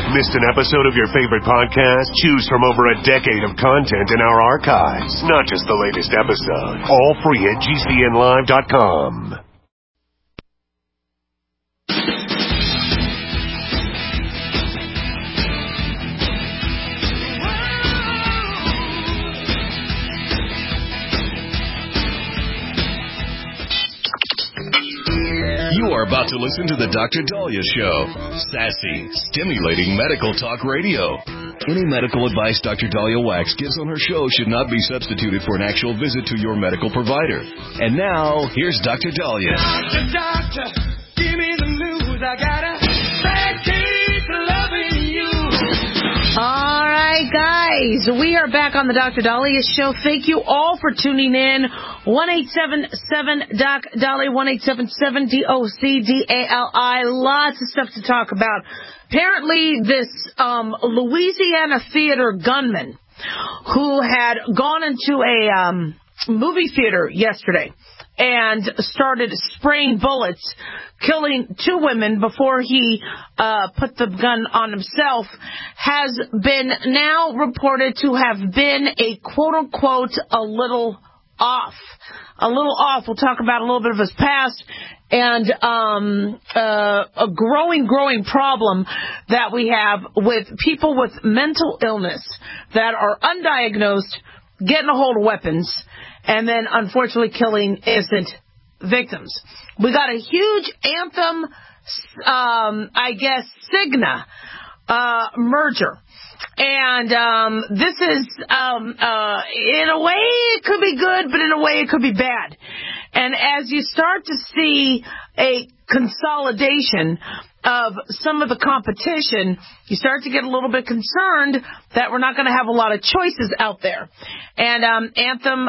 Missed an episode of your favorite podcast? Choose from over a decade of content in our archives, not just the latest episode. All free at GCNlive.com. You are about to listen to The Dr. Daliah Show. Sassy, stimulating medical talk radio. Any medical advice Dr. Daliah Wax gives on her show should not be substituted for an actual visit to your medical provider. And now, here's Dr. Daliah. Doctor, give me the news. I got a bad case of loving you. All right, guys, we are back on the Dr. Daliah Show. Thank you all for tuning in. 1-877-DOC-DALI, 1-877-DOC-DALI. Lots of stuff to talk about. Apparently, this Louisiana theater gunman who had gone into a movie theater yesterday and started spraying bullets, killing two women before he put the gun on himself, has been now reported to have been a quote-unquote a little off. We'll talk about a little bit of his past and a growing problem that we have with people with mental illness that are undiagnosed, getting a hold of weapons, and then unfortunately killing innocent victims. We got a huge Anthem, Cigna merger. And this is, in a way, it could be good, but in a way, it could be bad. And as you start to see a consolidation of some of the competition, you start to get a little bit concerned that we're not going to have a lot of choices out there. And Anthem,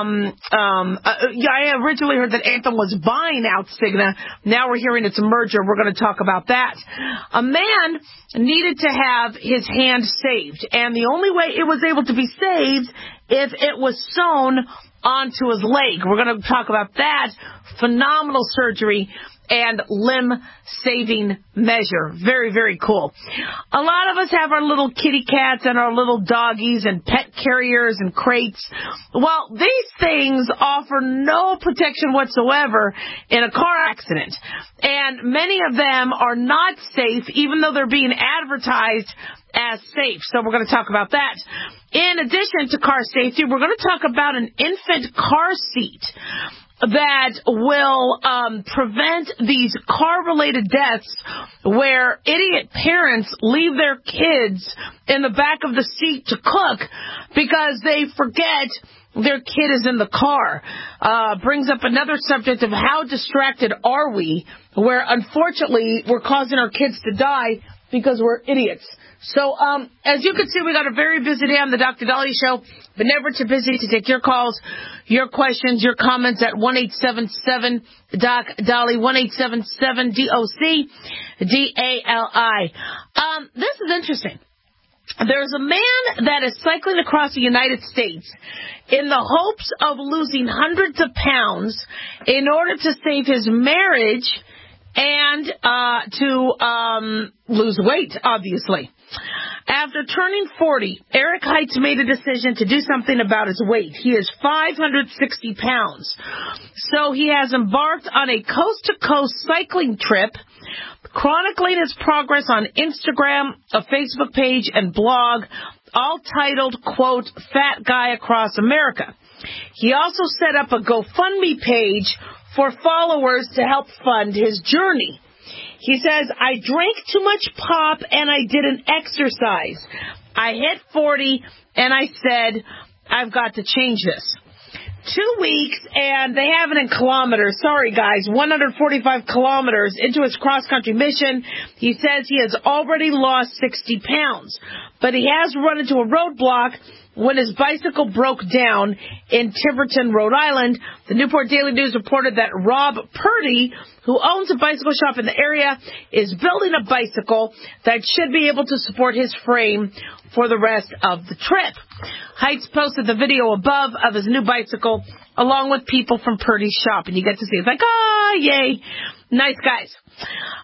I originally heard that Anthem was buying out Cigna. Now we're hearing it's a merger. We're going to talk about that. A man needed to have his hand saved, and the only way it was able to be saved if it was sewn onto his leg. We're going to talk about that. Phenomenal surgery and limb-saving measure. Very, very cool. A lot of us have our little kitty cats and our little doggies and pet carriers and crates. Well, these things offer no protection whatsoever in a car accident. And many of them are not safe, even though they're being advertised as safe. So we're going to talk about that. In addition to car safety, we're going to talk about an infant car seat that will prevent these car-related deaths where idiot parents leave their kids in the back of the seat to cook because they forget their kid is in the car. Brings up another subject of how distracted are we, where unfortunately we're causing our kids to die because we're idiots. So, as you can see, we got a very busy day on the Dr. Daliah Show, but never too busy to take your calls, your questions, your comments at 1-877-DOC-DALI, 1-877-DOC-DALI. This is interesting. There's a man that is cycling across the United States in the hopes of losing hundreds of pounds in order to save his marriage and to lose weight, obviously. After turning 40, Eric Heitz made a decision to do something about his weight. He is 560 pounds. So he has embarked on a coast-to-coast cycling trip, chronicling his progress on Instagram, a Facebook page, and blog, all titled, quote, Fat Guy Across America. He also set up a GoFundMe page for followers to help fund his journey. He says, I drank too much pop and I didn't exercise. I hit 40 and I said, I've got to change this. 2 weeks, and they have it in kilometers. Sorry, guys, 145 kilometers into his cross-country mission. He says he has already lost 60 pounds, but he has run into a roadblock when his bicycle broke down in Tiverton, Rhode Island. The Newport Daily News reported that Rob Purdy, who owns a bicycle shop in the area, is building a bicycle that should be able to support his frame for the rest of the trip. Heitz posted the video above of his new bicycle along with people from Purdy's shop, and you get to see it's like, yay, nice guys.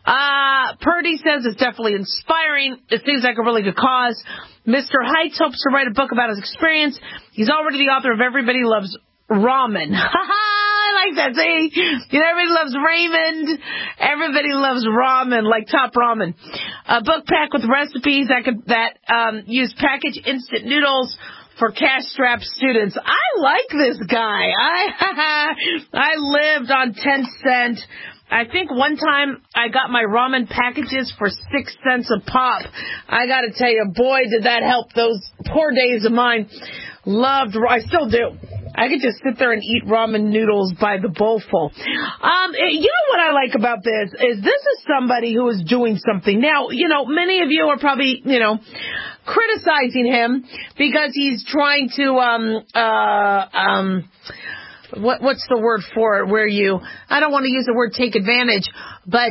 Purdy says it's definitely inspiring. It seems like a really good cause. Mr. Heights hopes to write a book about his experience. He's already the author of Everybody Loves Ramen. I like that. See? You know, everybody loves Raymond. Everybody loves ramen, like Top Ramen. A book packed with recipes that use packaged instant noodles for cash-strapped students. I like this guy. I lived on 10 cents. I think one time I got my ramen packages for 6 cents a pop. I got to tell you, boy, did that help those poor days of mine. I still do. I could just sit there and eat ramen noodles by the bowlful. You know what I like about this is somebody who is doing something. Now, you know, many of you are probably, you know, criticizing him because he's trying to, what's the word for it, I don't want to use the word take advantage, but,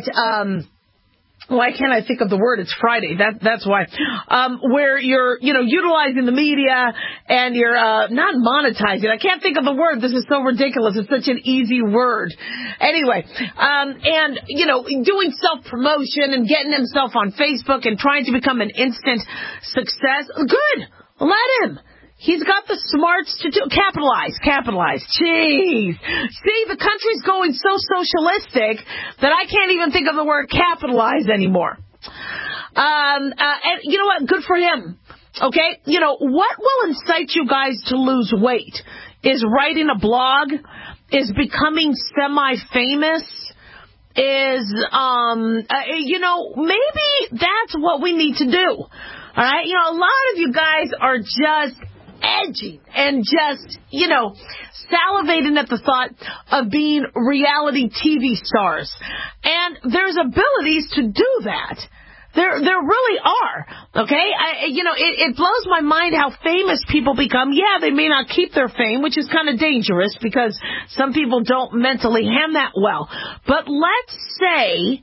why can't I think of the word? It's Friday. That's why. Where you're, you know, utilizing the media and you're not monetizing. I can't think of the word. This is so ridiculous. It's such an easy word. Anyway, and, you know, doing self-promotion and getting himself on Facebook and trying to become an instant success. Good. Let him. He's got the smarts to capitalize. Jeez. See, the country's going so socialistic that I can't even think of the word capitalize anymore. And you know what? Good for him. Okay? You know, what will incite you guys to lose weight? Is writing a blog? Is becoming semi-famous? Is, you know, maybe that's what we need to do. All right? You know, a lot of you guys are just edgy and just, you know, salivating at the thought of being reality TV stars. And there's abilities to do that. There really are. Okay? You know, it blows my mind how famous people become. Yeah, they may not keep their fame, which is kind of dangerous because some people don't mentally handle that well. But let's say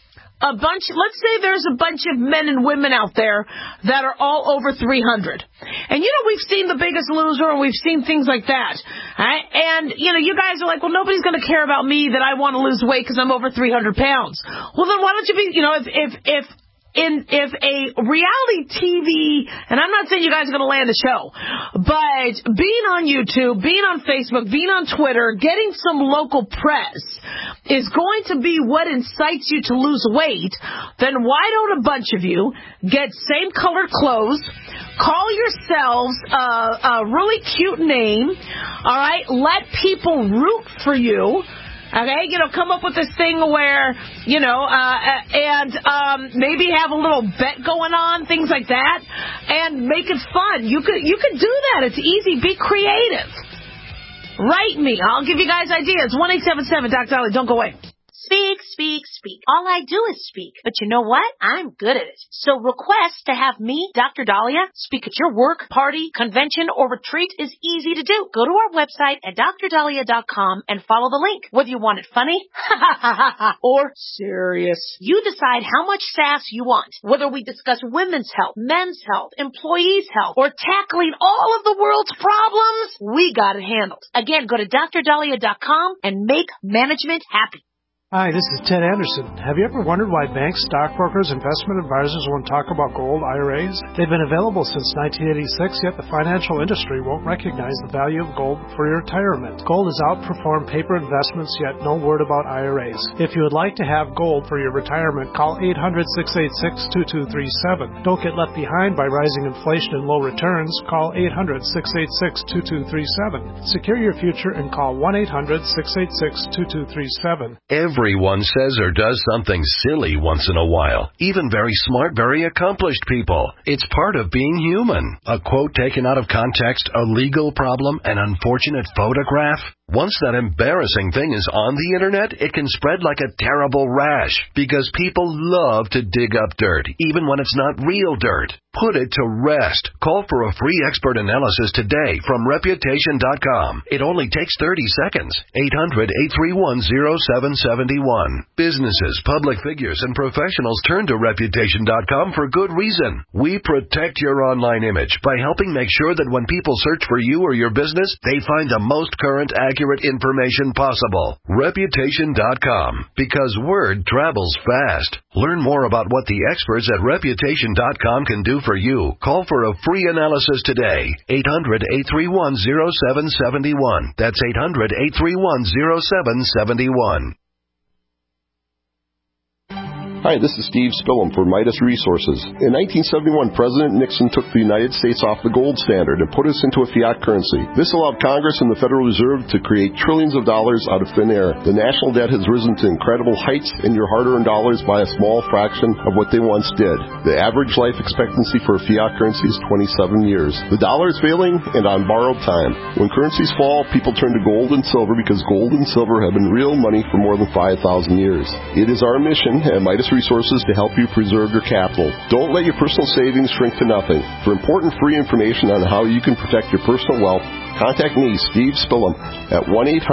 there's a bunch of men and women out there that are all over 300. And, you know, we've seen The Biggest Loser and we've seen things like that. Right? And, you know, you guys are like, well, nobody's going to care about me that I want to lose weight because I'm over 300 pounds. Well, then why don't you be, you know, if a reality TV, and I'm not saying you guys are going to land a show, but being on YouTube, being on Facebook, being on Twitter, getting some local press is going to be what incites you to lose weight, then why don't a bunch of you get same colored clothes, call yourselves a really cute name, all right, let people root for you. Okay, you know, come up with this thing where, you know, and maybe have a little bet going on, things like that, and make it fun. You could do that. It's easy. Be creative. Write me. I'll give you guys ideas. 1-877 Dr. Dolly. Don't go away. Speak, speak, speak. All I do is speak. But you know what? I'm good at it. So request to have me, Dr. Dahlia, speak at your work, party, convention, or retreat is easy to do. Go to our website at drdahlia.com and follow the link. Whether you want it funny, or serious. You decide how much sass you want. Whether we discuss women's health, men's health, employees' health, or tackling all of the world's problems, we got it handled. Again, go to drdahlia.com and make management happy. Hi, this is Ted Anderson. Have you ever wondered why banks, stockbrokers, investment advisors won't talk about gold IRAs? They've been available since 1986, yet the financial industry won't recognize the value of gold for your retirement. Gold has outperformed paper investments, yet no word about IRAs. If you would like to have gold for your retirement, call 800-686-2237. Don't get left behind by rising inflation and low returns. Call 800-686-2237. Secure your future and call 1-800-686-2237. Everyone says or does something silly once in a while. Even very smart, very accomplished people. It's part of being human. A quote taken out of context, a legal problem, an unfortunate photograph. Once that embarrassing thing is on the internet, it can spread like a terrible rash because people love to dig up dirt, even when it's not real dirt. Put it to rest. Call for a free expert analysis today from Reputation.com. It only takes 30 seconds. 800-831-0771. Businesses, public figures, and professionals turn to Reputation.com for good reason. We protect your online image by helping make sure that when people search for you or your business, they find the most current, accurate accurate information possible. Reputation.com, because word travels fast. Learn more about what the experts at Reputation.com can do for you. Call for a free analysis today. 800-831-0771. That's 800-831-0771. Hi, this is Steve Spillum for Midas Resources. In 1971, President Nixon took the United States off the gold standard and put us into a fiat currency. This allowed Congress and the Federal Reserve to create trillions of dollars out of thin air. The national debt has risen to incredible heights, and your hard-earned dollars by a small fraction of what they once did. The average life expectancy for a fiat currency is 27 years. The dollar is failing and on borrowed time. When currencies fall, people turn to gold and silver because gold and silver have been real money for more than 5,000 years. It is our mission at Midas Resources to help you preserve your capital. Don't let your personal savings shrink to nothing. For important free information on how you can protect your personal wealth, contact me, Steve Spillum, at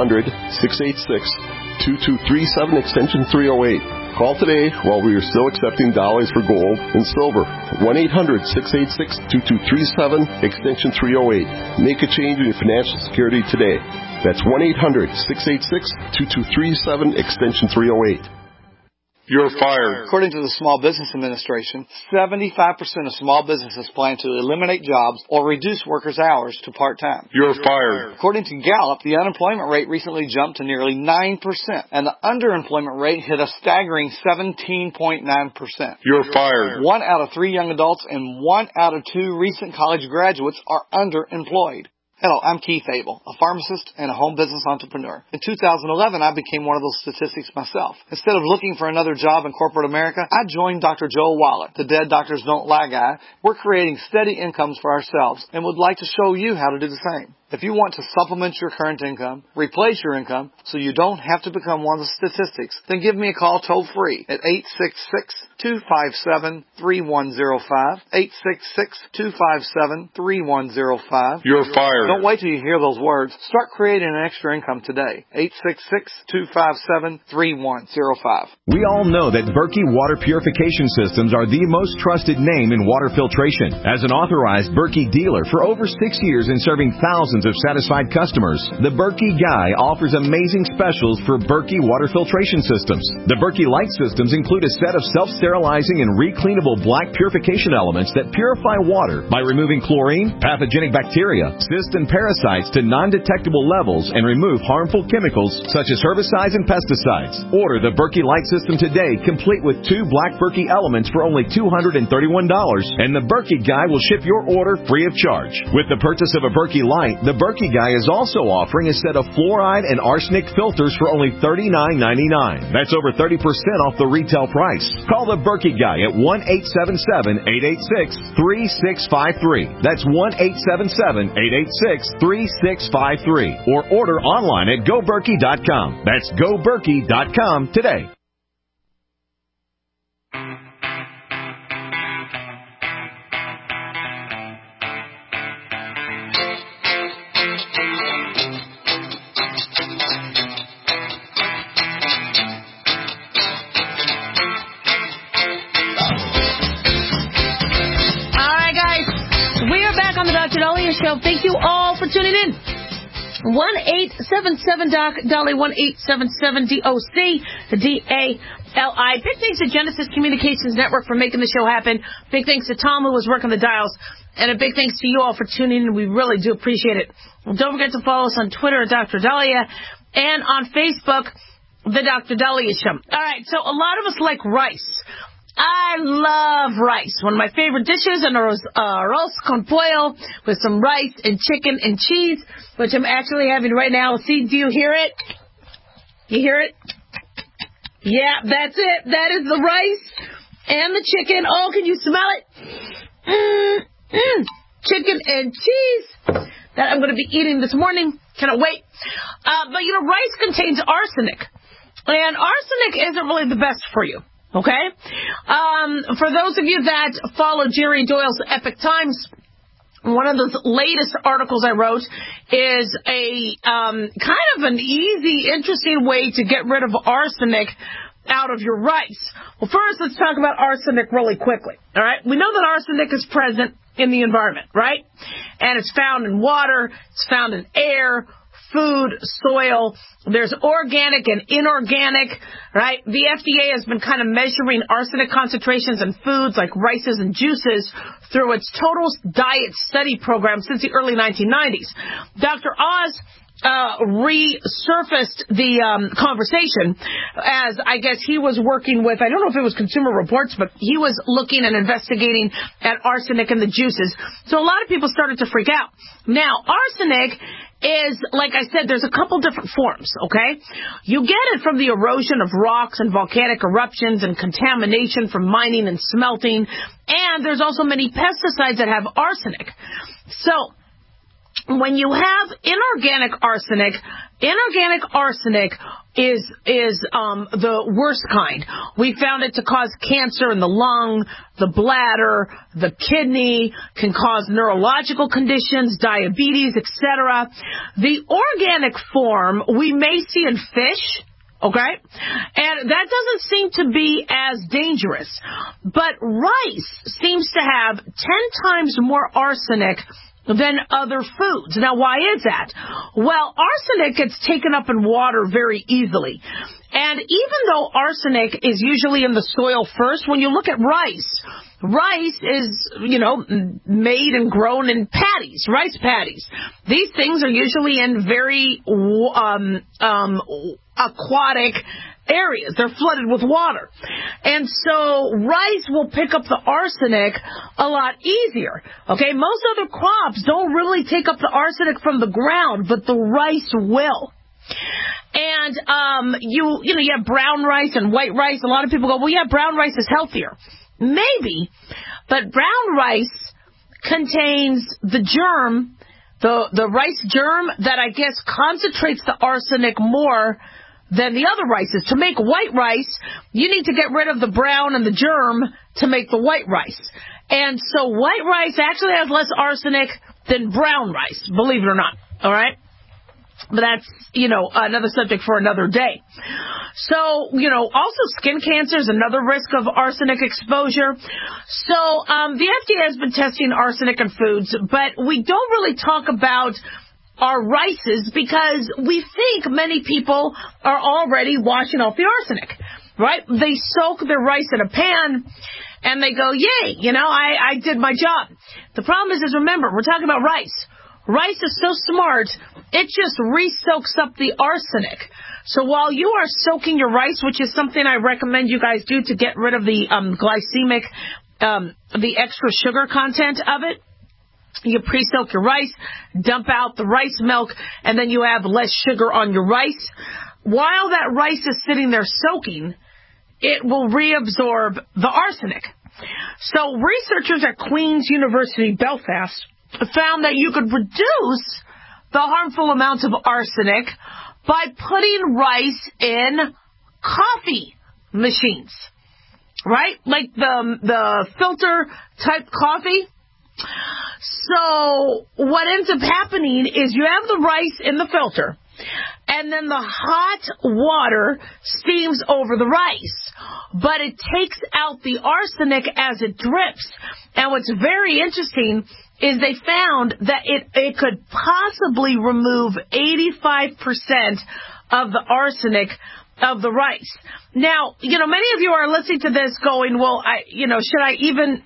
1-800-686-2237, extension 308. Call today while we are still accepting dollars for gold and silver. 1-800-686-2237, extension 308. Make a change in your financial security today. That's 1-800-686-2237, extension 308. You're fired. According to the Small Business Administration, 75% of small businesses plan to eliminate jobs or reduce workers' hours to part-time. You're fired. According to Gallup, the unemployment rate recently jumped to nearly 9%, and the underemployment rate hit a staggering 17.9%. You're fired. 1 out of 3 young adults and 1 out of 2 recent college graduates are underemployed. Hello, I'm Keith Abel, a pharmacist and a home business entrepreneur. In 2011, I became one of those statistics myself. Instead of looking for another job in corporate America, I joined Dr. Joel Wallach, the Dead Doctors Don't Lie guy. We're creating steady incomes for ourselves and would like to show you how to do the same. If you want to supplement your current income, replace your income, so you don't have to become one of the statistics, then give me a call toll-free at 866-257-3105, 866-257-3105. You're fired. Don't wait till you hear those words. Start creating an extra income today. 866-257-3105. We all know that Berkey Water Purification Systems are the most trusted name in water filtration. As an authorized Berkey dealer for over 6 years and serving thousands of satisfied customers, the Berkey Guy offers amazing specials for Berkey water filtration systems. The Berkey Light systems include a set of self-sterilizing and recleanable black purification elements that purify water by removing chlorine, pathogenic bacteria, cysts, and parasites to non-detectable levels and remove harmful chemicals such as herbicides and pesticides. Order the Berkey Light system today, complete with 2 black Berkey elements for only $231, and the Berkey Guy will ship your order free of charge. With the purchase of a Berkey Light, the Berkey Guy is also offering a set of fluoride and arsenic filters for only $39.99. That's over 30% off the retail price. Call the Berkey Guy at 1-877-886-3653. That's 1-877-886-3653. Or order online at GoBerkey.com. That's GoBerkey.com today. Show. Thank you all for tuning in. 1-877-DOC-DOLLY, 1-877-DOC-DALI. Big thanks to Genesis Communications Network for making the show happen. Big thanks to Tom, who was working the dials. And a big thanks to you all for tuning in. We really do appreciate it. And don't forget to follow us on Twitter at Dr. Dahlia and on Facebook, The Dr. Dahlia Show. All right, so a lot of us like rice. I love rice. One of my favorite dishes, and arroz con pollo with some rice and chicken and cheese, which I'm actually having right now. See, do you hear it? You hear it? Yeah, that's it. That is the rice and the chicken. Oh, can you smell it? Chicken and cheese that I'm going to be eating this morning. Cannot wait. But, you know, rice contains arsenic, and arsenic isn't really the best for you. Okay? For those of you that follow Jerry Doyle's Epic Times, one of the latest articles I wrote is a kind of an easy, interesting way to get rid of arsenic out of your rice. Well, first, let's talk about arsenic really quickly. All right? We know that arsenic is present in the environment, right? And it's found in water, it's found in air, food, soil. There's organic and inorganic, right? The FDA has been kind of measuring arsenic concentrations in foods like rices and juices through its Total Diet Study program since the early 1990s. Dr. Oz resurfaced the conversation as, I guess, he was working with, I don't know if it was Consumer Reports, but he was looking and investigating at arsenic in the juices. So a lot of people started to freak out. Now, arsenic is, like I said, there's a couple different forms, okay? You get it from the erosion of rocks and volcanic eruptions and contamination from mining and smelting, and there's also many pesticides that have arsenic. So, when you have inorganic arsenic is the worst kind. We found it to cause cancer in the lung, the bladder, the kidney, can cause neurological conditions, diabetes, etc. The organic form we may see in fish, okay? And that doesn't seem to be as dangerous. But rice seems to have 10 times more arsenic than other foods. Now, why is that? Well, arsenic gets taken up in water very easily. And even though arsenic is usually in the soil first, when you look at rice is, made and grown in paddies, rice paddies. These things are usually in very aquatic areas. They're flooded with water. And so rice will pick up the arsenic a lot easier. Okay, most other crops don't really take up the arsenic from the ground, but the rice will. And you have brown rice and white rice. A lot of people go, well, yeah, brown rice is healthier. Maybe, but brown rice contains the germ, the rice germ that I guess concentrates the arsenic more than the other rices. To make white rice, you need to get rid of the brown and the germ to make the white rice. And so white rice actually has less arsenic than brown rice, believe it or not. All right? But that's, another subject for another day. So, also skin cancer is another risk of arsenic exposure. So, the FDA has been testing arsenic in foods, but we don't really talk about our rices because we think many people are already washing off the arsenic, right? They soak their rice in a pan and they go, yay, I did my job. The problem is remember, we're talking about rice. Rice is so smart, it just re-soaks up the arsenic. So while you are soaking your rice, which is something I recommend you guys do to get rid of the glycemic, the extra sugar content of it, you pre-soak your rice, dump out the rice milk, and then you have less sugar on your rice. While that rice is sitting there soaking, it will reabsorb the arsenic. So researchers at Queen's University Belfast found that you could reduce the harmful amounts of arsenic by putting rice in coffee machines, right? Like the filter type coffee. So what ends up happening is you have the rice in the filter, and then the hot water steams over the rice, but it takes out the arsenic as it drips. And what's very interesting is they found that it could possibly remove 85% of the arsenic of the rice. Now, many of you are listening to this going, well, should I even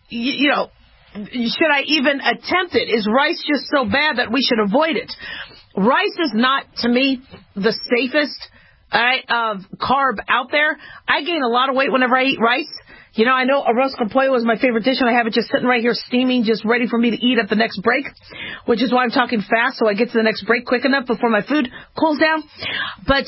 attempt it? Is rice just so bad that we should avoid it? Rice is not, to me, the safest carb out there. I gain a lot of weight whenever I eat rice. I know arroz con pollo is my favorite dish, and I have it just sitting right here steaming, just ready for me to eat at the next break, which is why I'm talking fast, so I get to the next break quick enough before my food cools down. But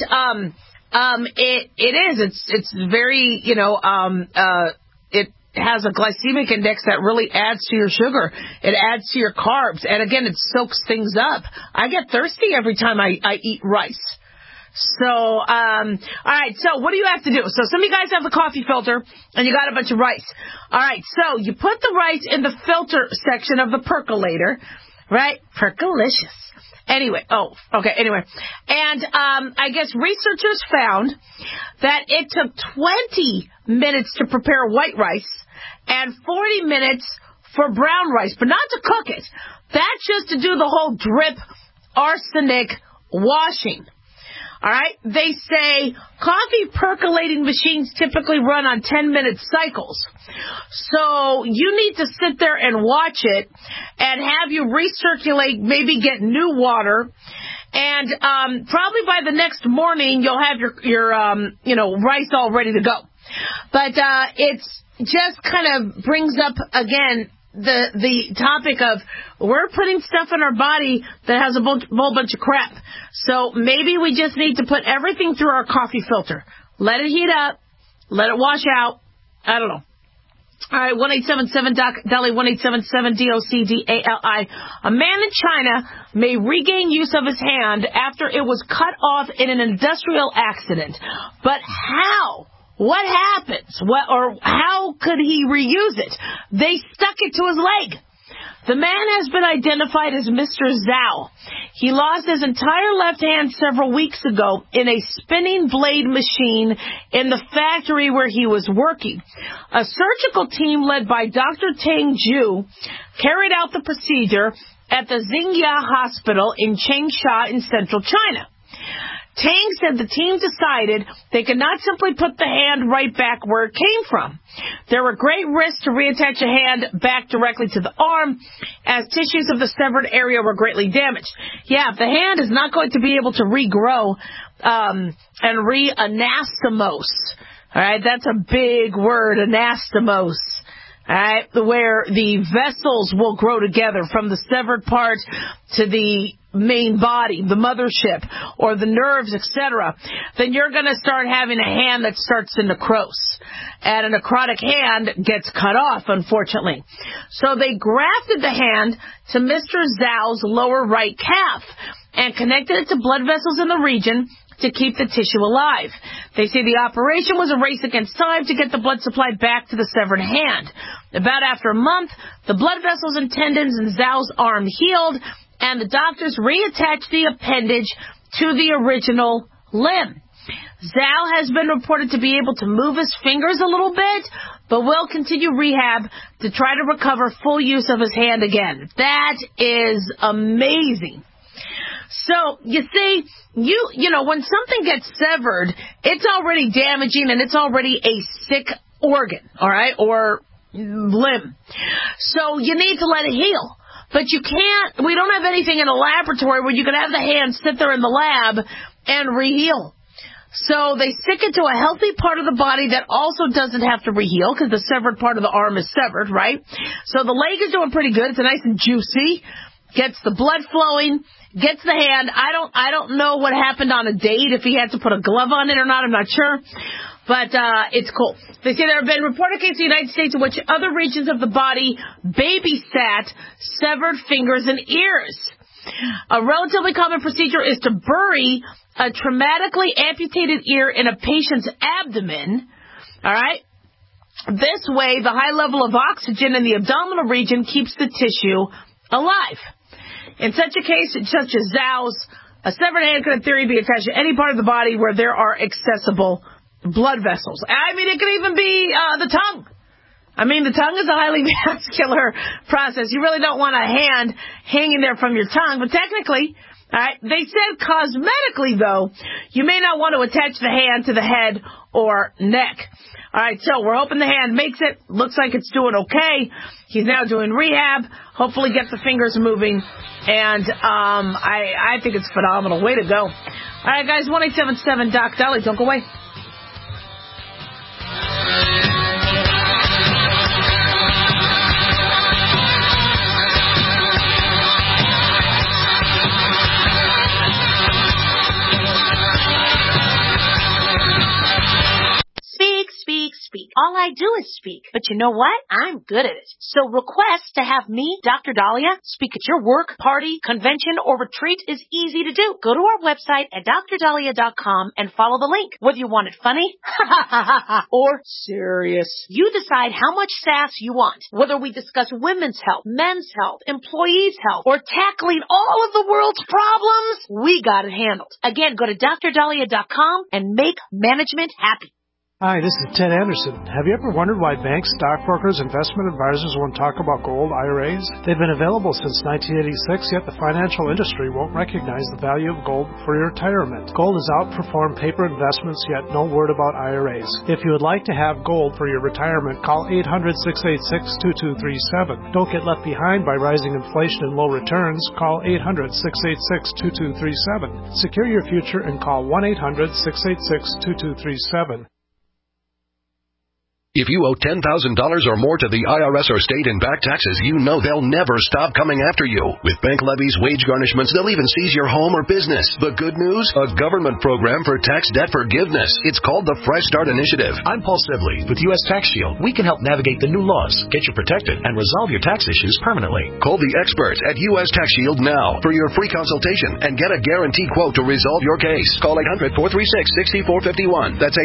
it's very, it has a glycemic index that really adds to your sugar. It adds to your carbs. And again, it soaks things up. I get thirsty every time I eat rice. So, all right, so what do you have to do? So some of you guys have the coffee filter and you got a bunch of rice. All right, so you put the rice in the filter section of the percolator, right? Percolicious. Anyway, and I guess researchers found that it took 20 minutes to prepare white rice and 40 minutes for brown rice, but not to cook it. That's just to do the whole drip arsenic washing. All right? They say coffee percolating machines typically run on 10-minute cycles. So you need to sit there and watch it and have you recirculate, maybe get new water. And probably by the next morning, you'll have your rice all ready to go. But it's just kind of brings up, again, the topic of we're putting stuff in our body that has a whole bunch of crap. So maybe we just need to put everything through our coffee filter. Let it heat up. Let it wash out. I don't know. All right, 1-877-DOC-DALI, 1-877-DOC-DALI. A man in China may regain use of his hand after it was cut off in an industrial accident. But how? What happens? Or how could he reuse it? They stuck it to his leg. The man has been identified as Mr. Zhao. He lost his entire left hand several weeks ago in a spinning blade machine in the factory where he was working. A surgical team led by Dr. Tang Zhu carried out the procedure at the Xingya Hospital in Changsha in central China. Tang said the team decided they could not simply put the hand right back where it came from. There were great risks to reattach a hand back directly to the arm, as tissues of the severed area were greatly damaged. Yeah, if the hand is not going to be able to regrow and re-anastomose, all right, that's a big word, anastomose. All right, where the vessels will grow together from the severed part to the main body, the mothership, or the nerves, etc., then you're going to start having a hand that starts to necrose. And a necrotic hand gets cut off, unfortunately. So they grafted the hand to Mr. Zhao's lower right calf and connected it to blood vessels in the region to keep the tissue alive. They say the operation was a race against time to get the blood supply back to the severed hand. About after a month, the blood vessels and tendons in Zhao's arm healed, and the doctors reattached the appendage to the original limb. Zhao has been reported to be able to move his fingers a little bit, but will continue rehab to try to recover full use of his hand again. That is amazing. So, you see, you know, when something gets severed, it's already damaging and it's already a sick organ, all right, or limb. So you need to let it heal. But you can't, we don't have anything in a laboratory where you can have the hand sit there in the lab and re-heal. So they stick it to a healthy part of the body that also doesn't have to re-heal because the severed part of the arm is severed, right? So the leg is doing pretty good. It's nice and juicy. Gets the blood flowing. Gets the hand. I don't know what happened on a date, if he had to put a glove on it or not. I'm not sure. But it's cool. They say there have been reported cases in the United States in which other regions of the body babysat severed fingers and ears. A relatively common procedure is to bury a traumatically amputated ear in a patient's abdomen. All right? This way, the high level of oxygen in the abdominal region keeps the tissue alive. In such a case, such as Zhao's, a severed hand could in theory be attached to any part of the body where there are accessible blood vessels. I mean, it could even be the tongue. I mean, the tongue is a highly vascular process. You really don't want a hand hanging there from your tongue. But technically, all right, they said cosmetically, though, you may not want to attach the hand to the head or neck. All right, so we're hoping the hand makes it. Looks like it's doing okay. He's now doing rehab. Hopefully gets the fingers moving. And I think it's phenomenal. Way to go. All right, guys, 1-877-DOC-DALI. Don't go away. Speak. All I do is speak. But you know what? I'm good at it. So request to have me, Dr. Dahlia, speak at your work, party, convention, or retreat is easy to do. Go to our website at drdahlia.com and follow the link. Whether you want it funny or serious, you decide how much sass you want. Whether we discuss women's health, men's health, employees' health, or tackling all of the world's problems, we got it handled. Again, go to drdahlia.com and make management happy. Hi, this is Ted Anderson. Have you ever wondered why banks, stockbrokers, investment advisors won't talk about gold IRAs? They've been available since 1986, yet the financial industry won't recognize the value of gold for your retirement. Gold has outperformed paper investments, yet no word about IRAs. If you would like to have gold for your retirement, call 800-686-2237. Don't get left behind by rising inflation and low returns. Call 800-686-2237. Secure your future and call 1-800-686-2237. If you owe $10,000 or more to the IRS or state in back taxes, you know they'll never stop coming after you. With bank levies, wage garnishments, they'll even seize your home or business. The good news? A government program for tax debt forgiveness. It's called the Fresh Start Initiative. I'm Paul Sibley with U.S. Tax Shield. We can help navigate the new laws, get you protected, and resolve your tax issues permanently. Call the experts at U.S. Tax Shield now for your free consultation and get a guaranteed quote to resolve your case. Call 800-436-6451. That's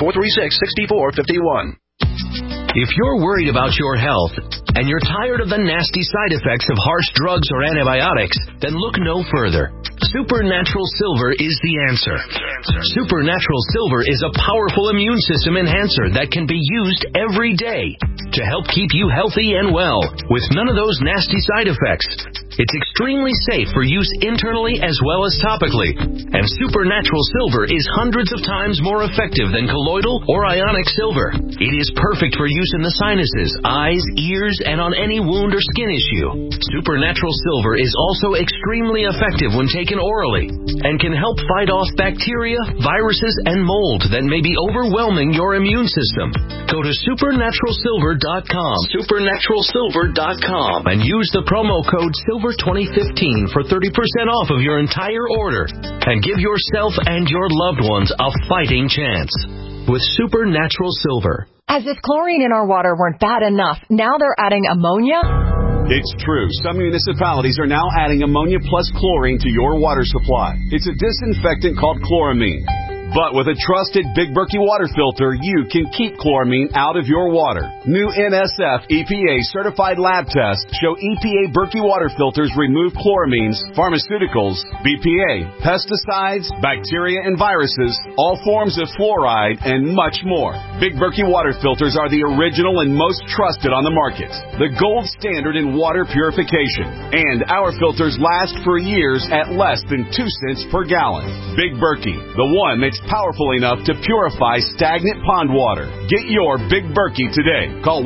800-436-6451. If you're worried about your health and you're tired of the nasty side effects of harsh drugs or antibiotics, then look no further. Supernatural Silver is the answer. Supernatural Silver is a powerful immune system enhancer that can be used every day to help keep you healthy and well with none of those nasty side effects. It's extremely safe for use internally as well as topically. And Supernatural Silver is hundreds of times more effective than colloidal or ionic silver. It is perfect for use in the sinuses, eyes, ears, and on any wound or skin issue. Supernatural Silver is also extremely effective when taken orally and can help fight off bacteria, viruses, and mold that may be overwhelming your immune system. Go to supernaturalsilver.com, supernaturalsilver.com, and use the promo code SILVER2015 for 30% off of your entire order and give yourself and your loved ones a fighting chance with Supernatural Silver. As if chlorine in our water weren't bad enough, now they're adding ammonia? It's true. Some municipalities are now adding ammonia plus chlorine to your water supply. It's a disinfectant called chloramine. But with a trusted Big Berkey water filter, you can keep chloramine out of your water. New NSF EPA certified lab tests show EPA Berkey water filters remove chloramines, pharmaceuticals, BPA, pesticides, bacteria and viruses, all forms of fluoride, and much more. Big Berkey water filters are the original and most trusted on the market. The gold standard in water purification. And our filters last for years at less than 2 cents per gallon. Big Berkey, the one that's powerful enough to purify stagnant pond water. Get your Big Berkey today. Call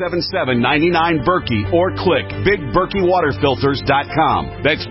1-877-99-BERKEY or click BigBerkeyWaterFilters.com. That's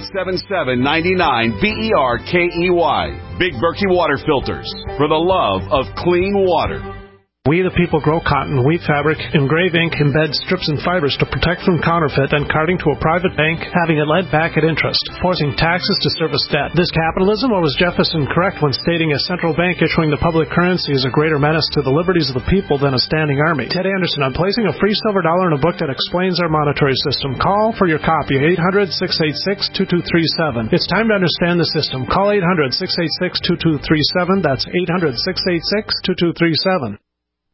1-877-99-BERKEY. Big Berkey Water Filters, for the love of clean water. We the people grow cotton, weave fabric, engrave ink, embed strips and fibers to protect from counterfeit, and carting to a private bank, having it lent back at interest, forcing taxes to service debt. This capitalism, or was Jefferson correct when stating a central bank issuing the public currency is a greater menace to the liberties of the people than a standing army? Ted Anderson, I'm placing a free silver dollar in a book that explains our monetary system. Call for your copy, 800-686-2237. It's time to understand the system. Call 800-686-2237. That's 800-686-2237.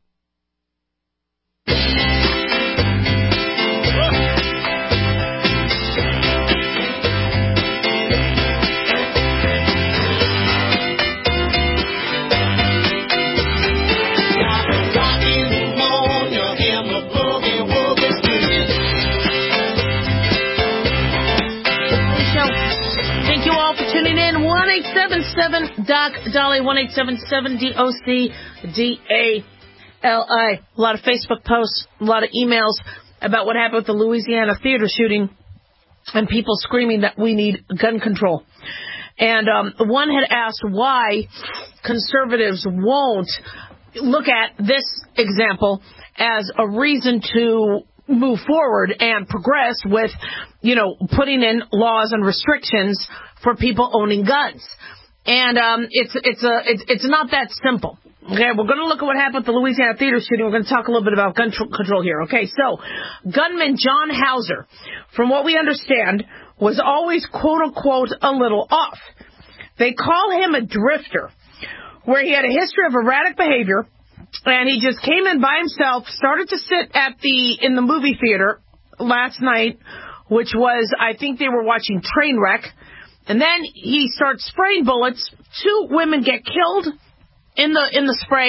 Doc Dolly, 1-877-DOC-DALI. A lot of Facebook posts, a lot of emails about what happened with the Louisiana theater shooting and people screaming that we need gun control. And one had asked why conservatives won't look at this example as a reason to move forward and progress with, putting in laws and restrictions for people owning guns. And it's not that simple. Okay, we're going to look at what happened at the Louisiana theater shooting. We're going to talk a little bit about gun control here. Okay, so gunman John Hauser, from what we understand, was always, quote-unquote, a little off. They call him a drifter, where he had a history of erratic behavior, and he just came in by himself, started to sit in the movie theater last night, which was, I think they were watching Trainwreck. And then he starts spraying bullets. 2 women get killed in the spray,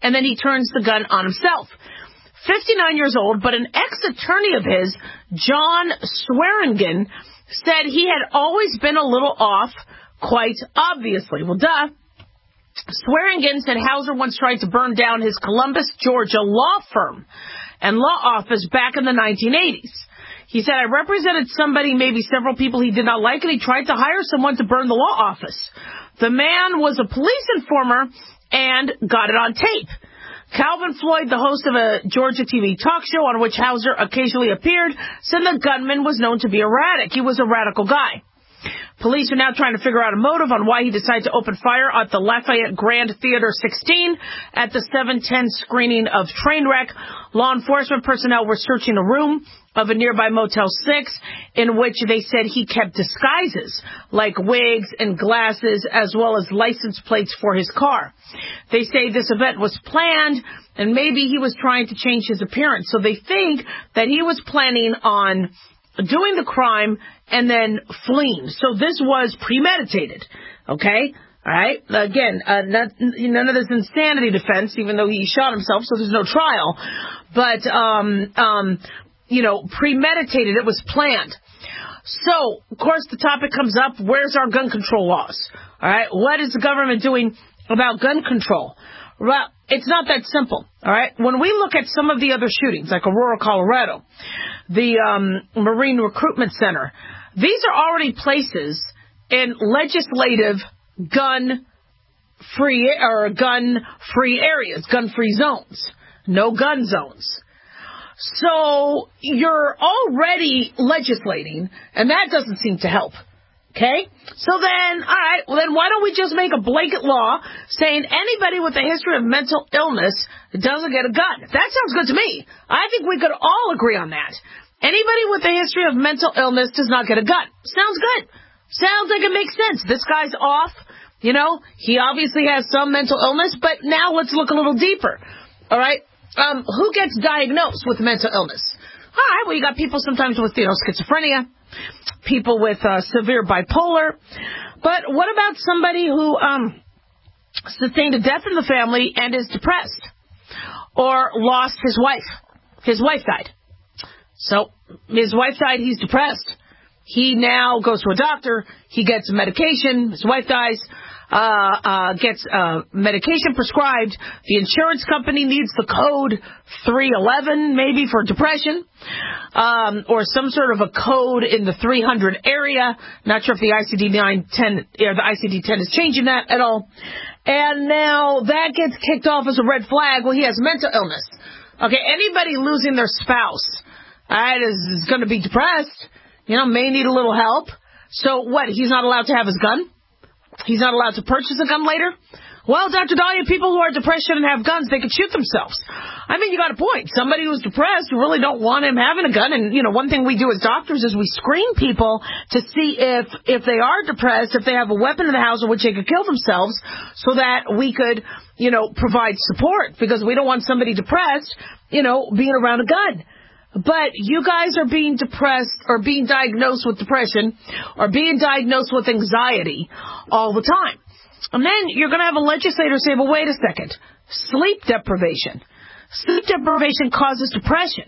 and then he turns the gun on himself. 59 years old, but an ex-attorney of his, John Swearingen, said he had always been a little off, quite obviously. Well, duh. Swearingen said Hauser once tried to burn down his Columbus, Georgia law firm and law office back in the 1980s. He said, I represented somebody, maybe several people he did not like, and he tried to hire someone to burn the law office. The man was a police informer and got it on tape. Calvin Floyd, the host of a Georgia TV talk show on which Hauser occasionally appeared, said the gunman was known to be erratic. He was a radical guy. Police are now trying to figure out a motive on why he decided to open fire at the Lafayette Grand Theater 16 at the 7:10 screening of Trainwreck. Law enforcement personnel were searching a room of a nearby Motel 6 in which they said he kept disguises like wigs and glasses as well as license plates for his car. They say this event was planned and maybe he was trying to change his appearance. So they think that he was planning on doing the crime and then fleeing. So this was premeditated, okay? All right? Again, none of this insanity defense, even though he shot himself, so there's no trial. But, premeditated. It was planned. So, of course, the topic comes up, where's our gun control laws? All right? What is the government doing about gun control? Well, it's not that simple, all right? When we look at some of the other shootings, like Aurora, Colorado, the Marine Recruitment Center, these are already places in legislative gun-free areas, gun-free zones, no gun zones. So you're already legislating, and that doesn't seem to help. Okay? So then, all right, well then why don't we just make a blanket law saying anybody with a history of mental illness doesn't get a gun? That sounds good to me. I think we could all agree on that. Anybody with a history of mental illness does not get a gun. Sounds good. Sounds like it makes sense. This guy's off. He obviously has some mental illness, but now let's look a little deeper. All right? Who gets diagnosed with mental illness? All right, well, you got people sometimes with, schizophrenia, people with severe bipolar. But what about somebody who sustained a death in the family and is depressed or lost his wife? His wife died. So his wife died, he's depressed. He now goes to a doctor. He gets medication. His wife dies. Gets medication prescribed. The insurance company needs the code 311 maybe for depression, or some sort of a code in the 300 area. Not sure if the ICD-910 or the ICD-10 is changing that at all. And now that gets kicked off as a red flag. Well, he has mental illness. Okay, anybody losing their spouse, is going to be depressed. May need a little help. So what? He's not allowed to have his gun? He's not allowed to purchase a gun later? Well, Dr. Dahlia, people who are depressed shouldn't have guns. They could shoot themselves. You got a point. Somebody who's depressed, you really don't want him having a gun. And, one thing we do as doctors is we screen people to see if they are depressed, if they have a weapon in the house in which they could kill themselves, so that we could, provide support. Because we don't want somebody depressed, being around a gun. But you guys are being depressed or being diagnosed with depression or being diagnosed with anxiety all the time. And then you're going to have a legislator say, well, wait a second. Sleep deprivation. Sleep deprivation causes depression.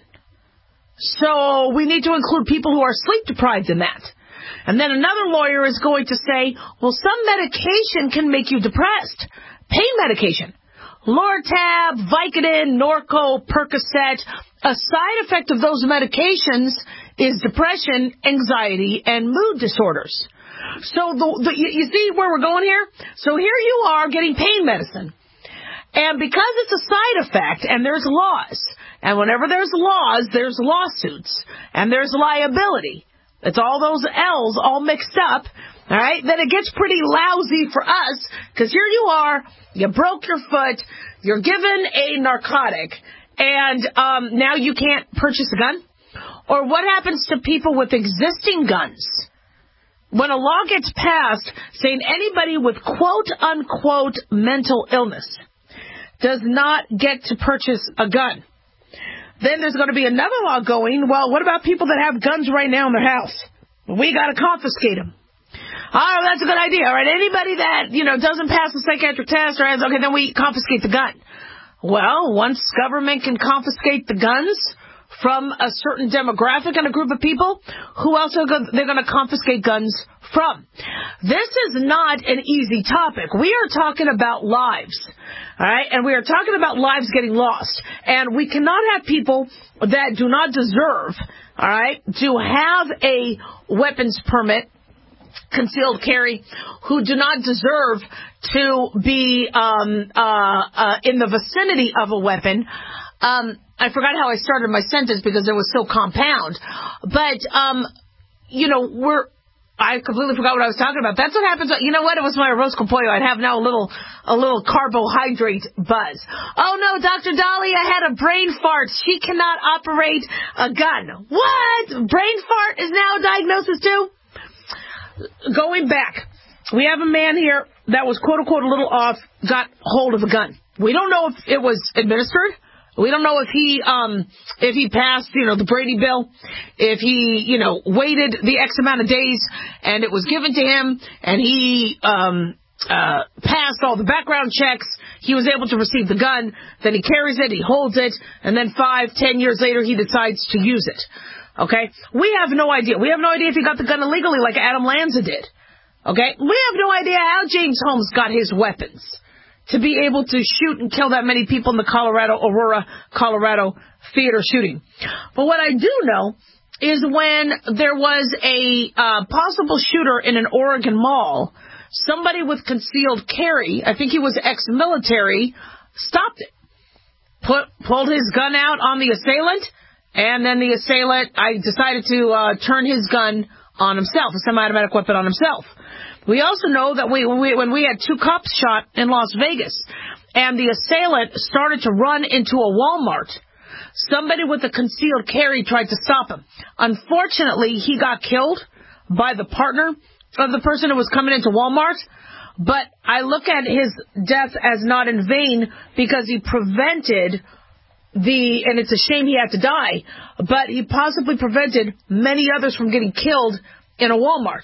So we need to include people who are sleep deprived in that. And then another lawyer is going to say, well, some medication can make you depressed. Pain medication. Lortab, Vicodin, Norco, Percocet. A side effect of those medications is depression, anxiety, and mood disorders. So you see where we're going here? So here you are getting pain medicine. And because it's a side effect, and there's laws, and whenever there's laws, there's lawsuits, and there's liability. It's all those L's all mixed up. All right, then it gets pretty lousy for us, because here you are, you broke your foot, you're given a narcotic, and now you can't purchase a gun? Or what happens to people with existing guns? When a law gets passed saying anybody with quote-unquote mental illness does not get to purchase a gun, then there's going to be another law going, well, what about people that have guns right now in their house? We got to confiscate them. Oh, that's a good idea. All right, anybody that, doesn't pass the psychiatric test, okay, then we confiscate the gun. Well, once government can confiscate the guns from a certain demographic and a group of people, who else are they're going to confiscate guns from? This is not an easy topic. We are talking about lives, all right? And we are talking about lives getting lost. And we cannot have people that do not deserve, all right, to have a weapons permit, concealed carry, who do not deserve to be in the vicinity of a weapon. I forgot how I started my sentence because it was so compound. But, I completely forgot what I was talking about. That's what happens. You know what? It was my arroz con pollo. I'd have now a little carbohydrate buzz. Oh no, Dr. Dahlia had a brain fart. She cannot operate a gun. What? Brain fart is now a diagnosis too? Going back, we have a man here that was quote unquote a little off, got hold of a gun. We don't know if it was administered. We don't know if he passed, the Brady bill, if he, waited the X amount of days and it was given to him and he, passed all the background checks. He was able to receive the gun. Then he carries it, he holds it, and then 5-10 years later he decides to use it. Okay? We have no idea. We have no idea if he got the gun illegally like Adam Lanza did. Okay? We have no idea how James Holmes got his weapons to be able to shoot and kill that many people in the Aurora, Colorado theater shooting. But what I do know is when there was a possible shooter in an Oregon mall, somebody with concealed carry, I think he was ex-military, stopped it. Pulled his gun out on the assailant, and then the assailant, decided to turn his gun on himself, a semi-automatic weapon on himself. We also know that when we had 2 cops shot in Las Vegas and the assailant started to run into a Walmart, somebody with a concealed carry tried to stop him. Unfortunately, he got killed by the partner of the person who was coming into Walmart, but I look at his death as not in vain because he prevented and it's a shame he had to die, but he possibly prevented many others from getting killed in a Walmart.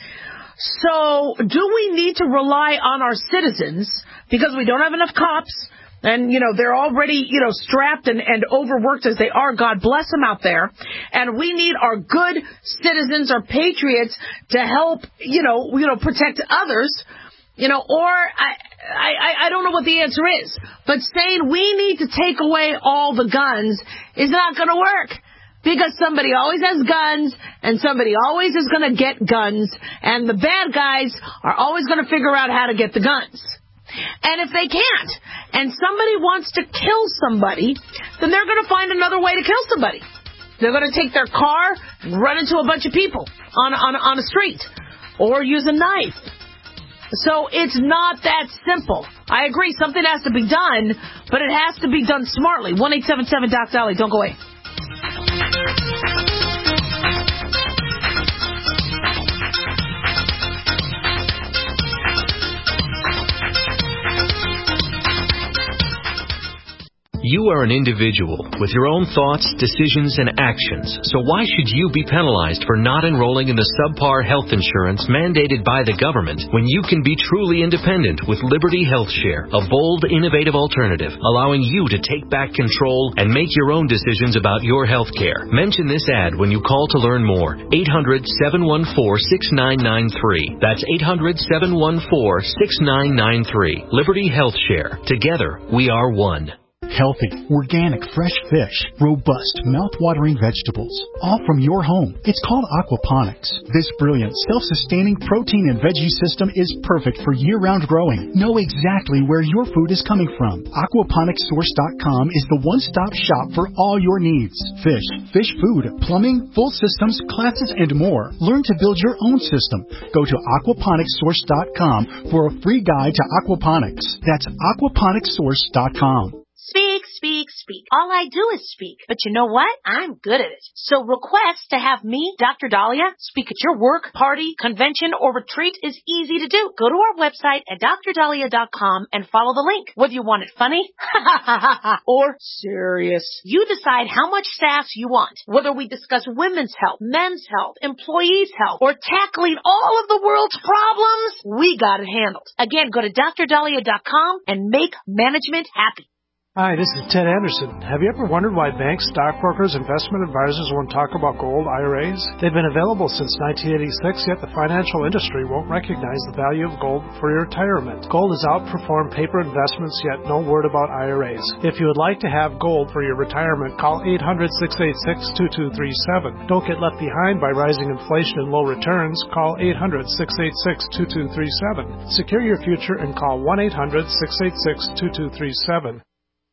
So, do we need to rely on our citizens because we don't have enough cops and, they're already, strapped and overworked as they are. God bless them out there. And we need our good citizens, our patriots to help, protect others, or I don't know what the answer is. But saying we need to take away all the guns is not going to work. Because somebody always has guns, and somebody always is going to get guns, and the bad guys are always going to figure out how to get the guns. And if they can't, and somebody wants to kill somebody, then they're going to find another way to kill somebody. They're going to take their car and run into a bunch of people on a street, or use a knife. So it's not that simple. I agree, something has to be done, but it has to be done smartly. 1-877-DOC-DOLLY. Don't go away. You are an individual with your own thoughts, decisions, and actions, so why should you be penalized for not enrolling in the subpar health insurance mandated by the government when you can be truly independent with Liberty Health Share, a bold, innovative alternative allowing you to take back control and make your own decisions about your health care? Mention this ad when you call to learn more. 800-714-6993. That's 800-714-6993. Liberty Health Share. Together, we are one. Healthy, organic, fresh fish, robust, mouth-watering vegetables, all from your home. It's called aquaponics. This brilliant, self-sustaining protein and veggie system is perfect for year-round growing. Know exactly where your food is coming from. Aquaponicssource.com is the one-stop shop for all your needs. Fish, fish food, plumbing, full systems, classes, and more. Learn to build your own system. Go to aquaponicssource.com for a free guide to aquaponics. That's aquaponicssource.com. Speak, speak, speak. All I do is speak. But you know what? I'm good at it. So request to have me, Dr. Dahlia, speak at your work, party, convention, or retreat is easy to do. Go to our website at drdahlia.com and follow the link. Whether you want it funny or serious, you decide how much sass you want. Whether we discuss women's health, men's health, employees' health, or tackling all of the world's problems, we got it handled. Again, go to drdahlia.com and make management happy. Hi, this is Ted Anderson. Have you ever wondered why banks, stockbrokers, investment advisors won't talk about gold IRAs? They've been available since 1986, yet the financial industry won't recognize the value of gold for your retirement. Gold has outperformed paper investments, yet no word about IRAs. If you would like to have gold for your retirement, call 800-686-2237. Don't get left behind by rising inflation and low returns. Call 800-686-2237. Secure your future and call 1-800-686-2237.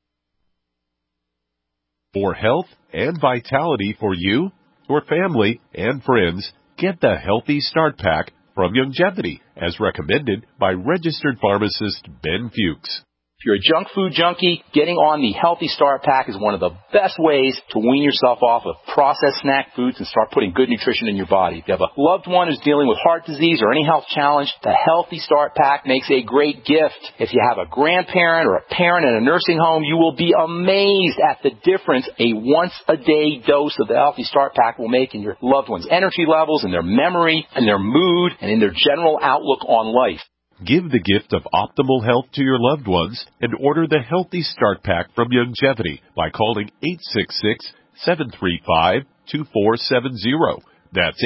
For health and vitality for you, your family, and friends, get the Healthy Start Pack from Youngevity, as recommended by registered pharmacist Ben Fuchs. If you're a junk food junkie, getting on the Healthy Start Pack is one of the best ways to wean yourself off of processed snack foods and start putting good nutrition in your body. If you have a loved one who's dealing with heart disease or any health challenge, the Healthy Start Pack makes a great gift. If you have a grandparent or a parent in a nursing home, you will be amazed at the difference a once-a-day dose of the Healthy Start Pack will make in your loved one's energy levels, in their memory, in their mood, and in their general outlook on life. Give the gift of optimal health to your loved ones and order the Healthy Start Pack from Youngevity by calling 866-735-2470. That's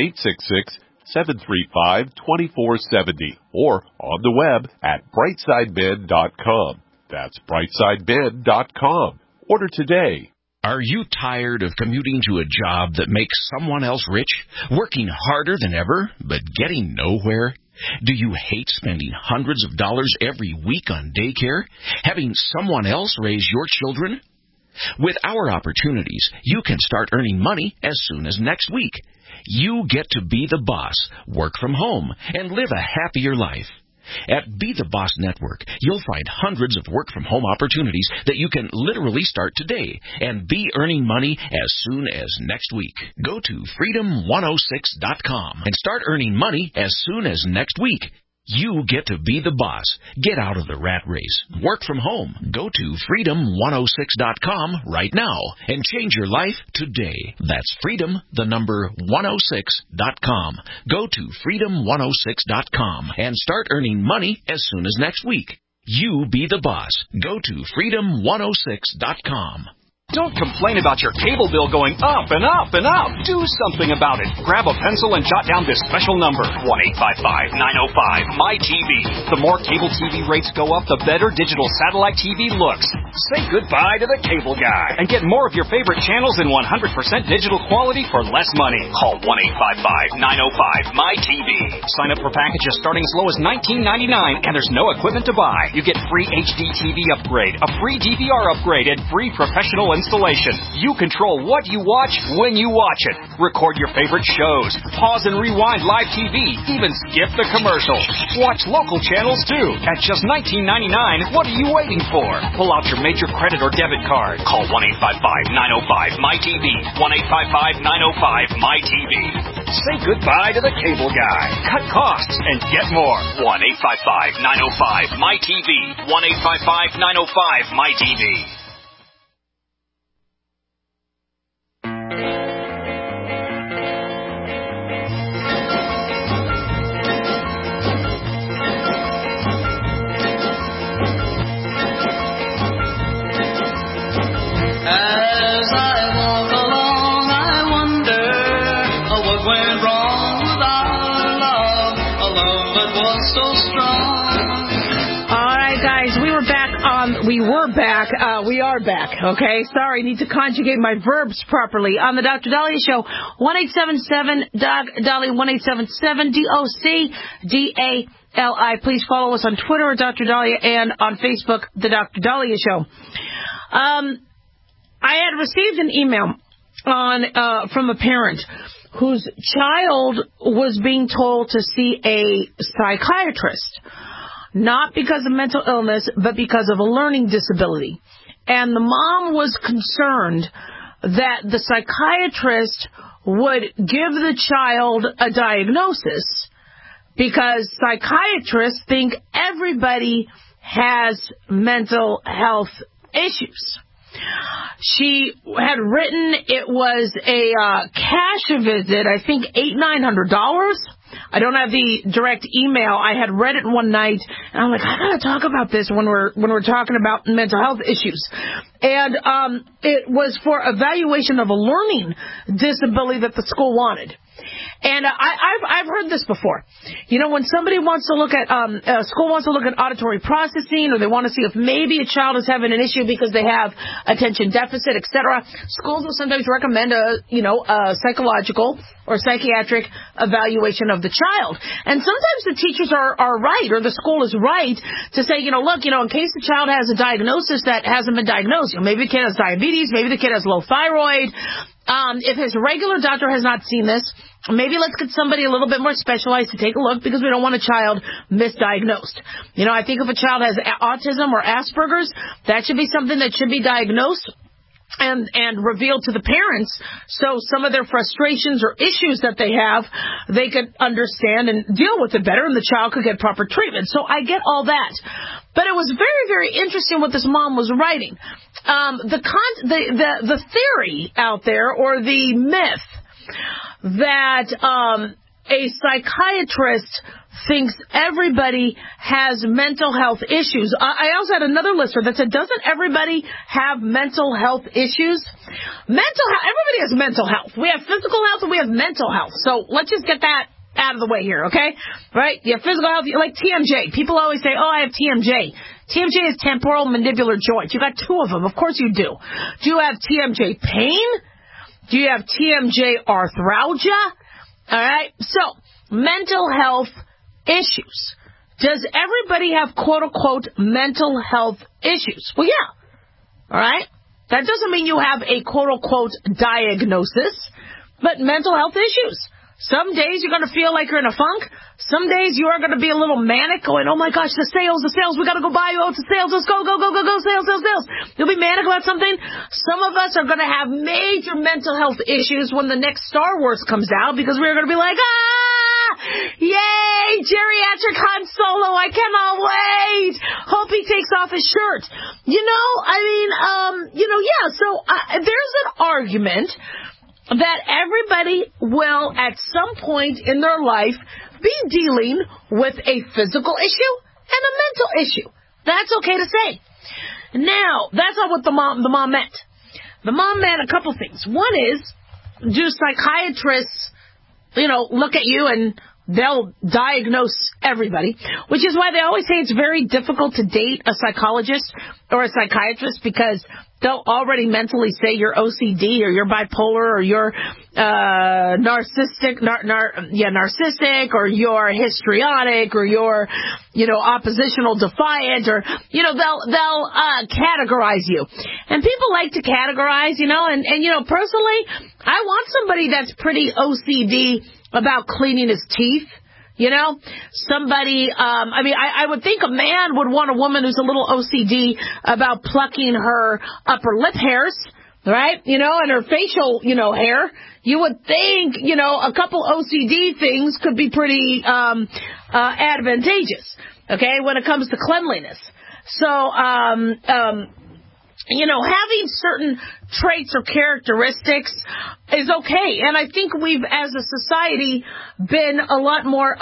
866-735-2470 or on the web at brightsideben.com. That's brightsideben.com. Order today. Are you tired of commuting to a job that makes someone else rich, working harder than ever, but getting nowhere? Do you hate spending hundreds of dollars every week on daycare, having someone else raise your children? With our opportunities, you can start earning money as soon as next week. You get to be the boss, work from home, and live a happier life. At Be the Boss Network, you'll find hundreds of work-from-home opportunities that you can literally start today and be earning money as soon as next week. Go to freedom106.com and start earning money as soon as next week. You get to be the boss. Get out of the rat race. Work from home. Go to freedom106.com right now and change your life today. That's freedom106.com. Go to freedom106.com and start earning money as soon as next week. You be the boss. Go to freedom106.com. Don't complain about your cable bill going up and up and up. Do something about it. Grab a pencil and jot down this special number, 1-855-905-MY-TV. The more cable TV rates go up, the better digital satellite TV looks. Say goodbye to the cable guy and get more of your favorite channels in 100% digital quality for less money. Call 1-855-905-MY-TV. Sign up for packages starting as low as $19.99, and there's no equipment to buy. You get free HD TV upgrade, a free DVR upgrade, and free professional installation. You control what you watch when you watch it. Record your favorite shows. Pause and rewind live TV. Even skip the commercials. Watch local channels too. At just $19.99, what are you waiting for? Pull out your major credit or debit card. Call 1-855-905-MY-TV. 1-855-905-MY-TV. Say goodbye to the cable guy. Cut costs and get more. 1-855-905-MY-TV. 1-855-905-MY-TV. As I walk along, I wonder what went wrong with our love, a love that was so strong. All right, guys, we are back, okay? Sorry, need to conjugate my verbs properly. On the Dr. Dahlia Show, 1-877-DOC-DALI, 1-877-DOC-DALI. Please follow us on Twitter at Dr. Dahlia and on Facebook, The Dr. Dahlia Show. I had received an email from a parent whose child was being told to see a psychiatrist, not because of mental illness, but because of a learning disability. And the mom was concerned that the psychiatrist would give the child a diagnosis because psychiatrists think everybody has mental health issues. She had written it was a cash visit, I think $800-900. I don't have the direct email. I had read it one night, and I'm like, I gotta talk about this when we're talking about mental health issues. And it was for evaluation of a learning disability that the school wanted. And I've heard this before. You know, when somebody wants to look at, a school wants to look at auditory processing, or they want to see if maybe a child is having an issue because they have attention deficit, etc., schools will sometimes recommend a psychological or psychiatric evaluation of the child. And sometimes the teachers are right, or the school is right, to say, look, in case the child has a diagnosis that hasn't been diagnosed, maybe the kid has diabetes, maybe the kid has low thyroid. If his regular doctor has not seen this, maybe let's get somebody a little bit more specialized to take a look, because we don't want a child misdiagnosed. I think if a child has autism or Asperger's, that should be something that should be diagnosed and revealed to the parents, so some of their frustrations or issues that they have, they could understand and deal with it better, and the child could get proper treatment. So I get all that. But it was very, very interesting what this mom was writing. The theory out there, or the myth, that a psychiatrist thinks everybody has mental health issues. I also had another listener that said, doesn't everybody have mental health issues? Everybody has mental health. We have physical health and we have mental health. So let's just get that out of the way here, okay? Right? You have physical health, like TMJ. People always say, I have TMJ. TMJ is temporal mandibular joint. You got two of them. Of course you do. Do you have TMJ pain? Do you have TMJ arthralgia? All right? So, mental health issues. Does everybody have quote-unquote mental health issues? Well, yeah. All right? That doesn't mean you have a quote-unquote diagnosis, but mental health issues. Some days you're going to feel like you're in a funk. Some days you are going to be a little manic, going, oh my gosh, the sales, we got to go buy, it's the sales, let's go, sales. You'll be manic about something. Some of us are going to have major mental health issues when the next Star Wars comes out, because we're going to be like, yay, geriatric Han Solo, I cannot wait. Hope he takes off his shirt. There's an argument that everybody will, at some point in their life, be dealing with a physical issue and a mental issue. That's okay to say. Now, that's not what the mom meant. The mom meant a couple things. One is, do psychiatrists, look at you and they'll diagnose everybody, which is why they always say it's very difficult to date a psychologist or a psychiatrist, because they'll already mentally say you're OCD or you're bipolar or you're narcissistic or you're histrionic or you're, oppositional defiant, or, they'll categorize you. And people like to categorize, and personally, I want somebody that's pretty OCD about cleaning his teeth. Somebody, I would think a man would want a woman who's a little OCD about plucking her upper lip hairs, right? And her facial, hair. You would think, a couple OCD things could be pretty, advantageous, okay, when it comes to cleanliness. So, having certain traits or characteristics is okay. And I think we've, as a society, been a lot more,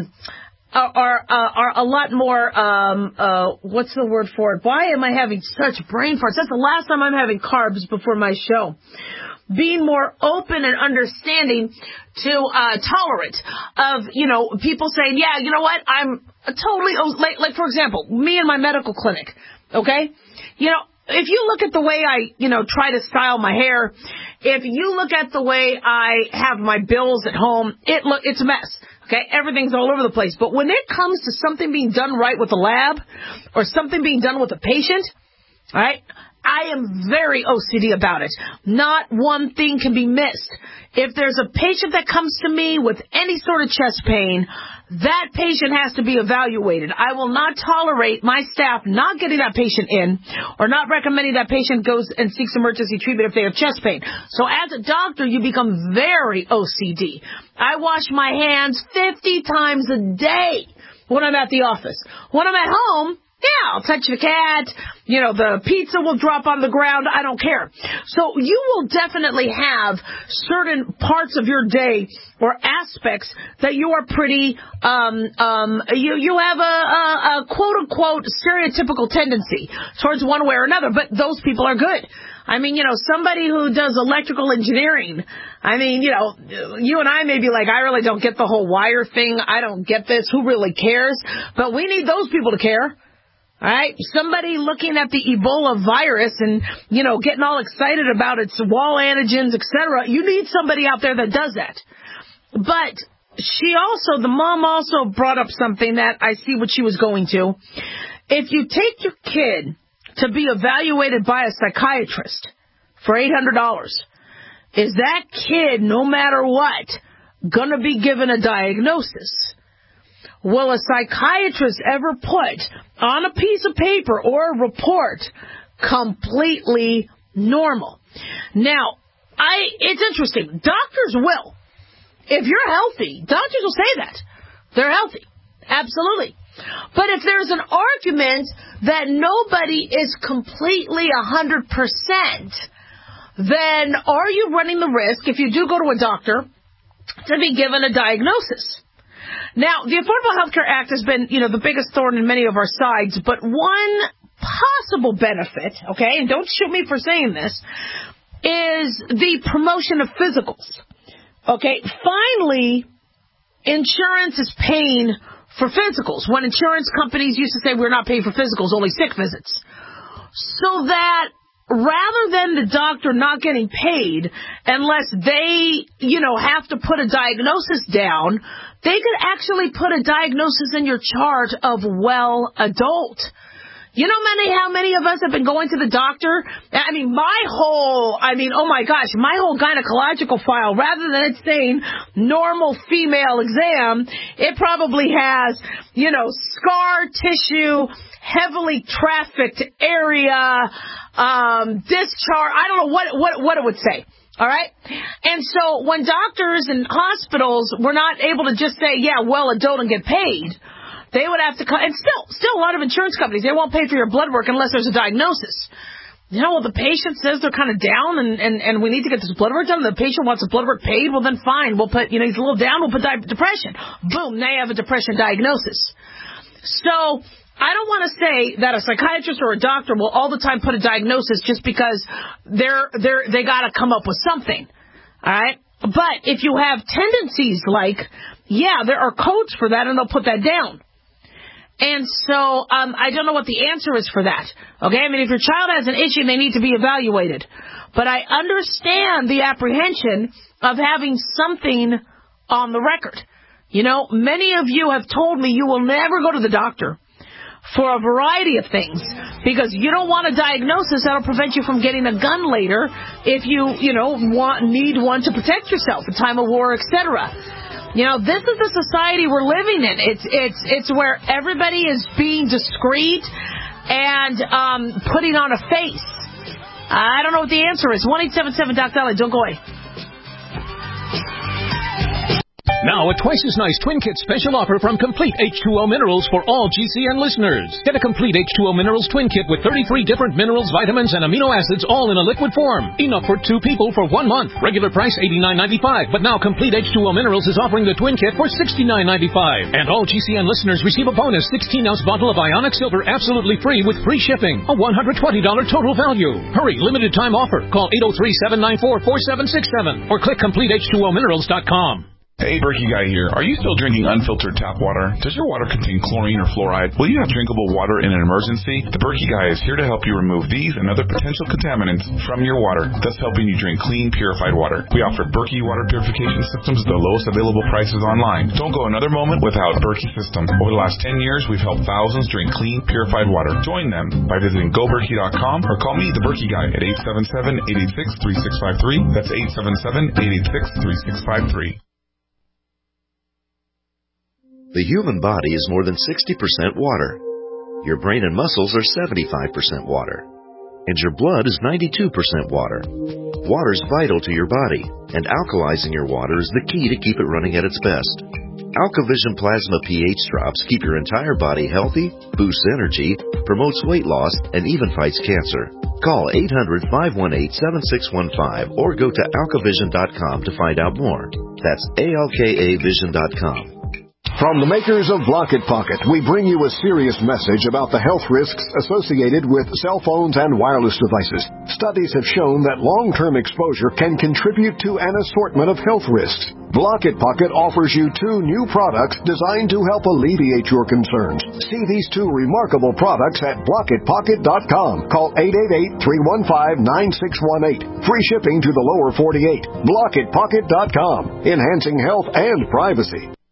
what's the word for it? Why am I having such brain farts? That's the last time I'm having carbs before my show. Being more open and understanding to, tolerant of, people saying, yeah, you know what? I'm totally, like for example, me and my medical clinic, okay? If you look at the way I, try to style my hair, if you look at the way I have my bills at home, it's a mess. Okay, everything's all over the place. But when it comes to something being done right with the lab or something being done with a patient, all right, I am very OCD about it. Not one thing can be missed. If there's a patient that comes to me with any sort of chest pain, that patient has to be evaluated. I will not tolerate my staff not getting that patient in or not recommending that patient goes and seeks emergency treatment if they have chest pain. So as a doctor, you become very OCD. I wash my hands 50 times a day when I'm at the office. When I'm at home, Yeah, I'll touch the cat. You know, the pizza will drop on the ground. I don't care. So you will definitely have certain parts of your day or aspects that you are pretty, you have a quote-unquote stereotypical tendency towards one way or another, but those people are good. I mean, you know, somebody who does electrical engineering, I mean, you know, you and I may be like, I really don't get the whole wire thing. I don't get this. Who really cares? But we need those people to care. All right? Somebody looking at the Ebola virus and, you know, getting all excited about its wall antigens, etc. You need somebody out there that does that. But the mom also brought up something that I see what she was going to. If you take your kid to be evaluated by a psychiatrist for $800, is that kid, no matter what, going to be given a diagnosis? Will a psychiatrist ever put on a piece of paper or a report completely normal? Now, it's interesting. Doctors will. If you're healthy, doctors will say that. They're healthy. Absolutely. But if there's an argument that nobody is completely 100%, then are you running the risk, if you do go to a doctor, to be given a diagnosis? Now, the Affordable Health Care Act has been, you know, the biggest thorn in many of our sides, but one possible benefit, okay, and don't shoot me for saying this, is the promotion of physicals. Okay, finally, insurance is paying for physicals, when insurance companies used to say we're not paying for physicals, only sick visits. So that rather than the doctor not getting paid unless they, you know, have to put a diagnosis down, they could actually put a diagnosis in your chart of well adult. You know how many of us have been going to the doctor? I mean, oh my gosh, my whole gynecological file, rather than it saying normal female exam, it probably has, you know, scar tissue, heavily trafficked area, discharge. I don't know what it would say. All right? And so when doctors and hospitals were not able to just say, yeah, well adult and get paid, they would have to come, and still a lot of insurance companies, they won't pay for your blood work unless there's a diagnosis. You know, well, the patient says they're kind of down and we need to get this blood work done. The patient wants the blood work paid. Well, then fine. We'll put, you know, he's a little down. We'll put depression. Boom. Now you have a depression diagnosis. So I don't want to say that a psychiatrist or a doctor will all the time put a diagnosis just because they got to come up with something. All right. But if you have tendencies like, yeah, there are codes for that and they'll put that down. And so I don't know what the answer is for that. Okay, I mean, if your child has an issue, they need to be evaluated. But I understand the apprehension of having something on the record. You know, many of you have told me you will never go to the doctor for a variety of things because you don't want a diagnosis that'll prevent you from getting a gun later if you need one to protect yourself in time of war, etc. You know, this is the society we're living in. It's where everybody is being discreet and putting on a face. I don't know what the answer is. 1-877-DOC-DOLLY. Don't go away. Now, a twice-as-nice Twin Kit special offer from Complete H2O Minerals for all GCN listeners. Get a Complete H2O Minerals Twin Kit with 33 different minerals, vitamins, and amino acids all in a liquid form. Enough for 2 people for 1 month. Regular price $89.95, but now Complete H2O Minerals is offering the Twin Kit for $69.95. And all GCN listeners receive a bonus 16-ounce bottle of Ionic Silver absolutely free with free shipping. A $120 total value. Hurry, limited time offer. Call 803-794-4767 or click CompleteH2OMinerals.com. Hey, Berkey Guy here. Are you still drinking unfiltered tap water? Does your water contain chlorine or fluoride? Will you have drinkable water in an emergency? The Berkey Guy is here to help you remove these and other potential contaminants from your water, thus helping you drink clean, purified water. We offer Berkey water purification systems at the lowest available prices online. Don't go another moment without Berkey system. Over the last 10 years, we've helped thousands drink clean, purified water. Join them by visiting GoBerkey.com or call me, the Berkey Guy, at 877-886-3653. That's 877-886-3653. The human body is more than 60% water. Your brain and muscles are 75% water. And your blood is 92% water. Water is vital to your body, and alkalizing your water is the key to keep it running at its best. AlkaVision Plasma pH drops keep your entire body healthy, boosts energy, promotes weight loss, and even fights cancer. Call 800-518-7615 or go to alkavision.com to find out more. That's ALKAvision.com. From the makers of Block It Pocket, we bring you a serious message about the health risks associated with cell phones and wireless devices. Studies have shown that long-term exposure can contribute to an assortment of health risks. Block It Pocket offers you 2 new products designed to help alleviate your concerns. See these 2 remarkable products at blockitpocket.com. Call 888-315-9618. Free shipping to the lower 48. Blockitpocket.com. Enhancing health and privacy.